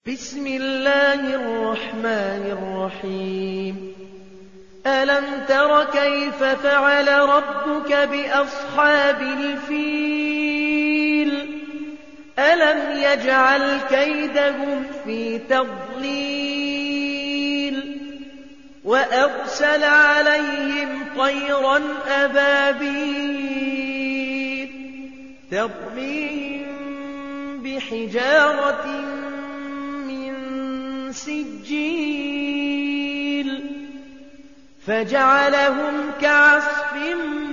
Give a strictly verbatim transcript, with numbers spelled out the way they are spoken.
بسم الله الرحمن الرحيم ألم تر كيف فعل ربك بأصحاب الفيل ألم يجعل كيدهم في تضليل وأرسل عليهم طيرا أبابيل ترميهم بحجارة سجيل فجعلهم كعصف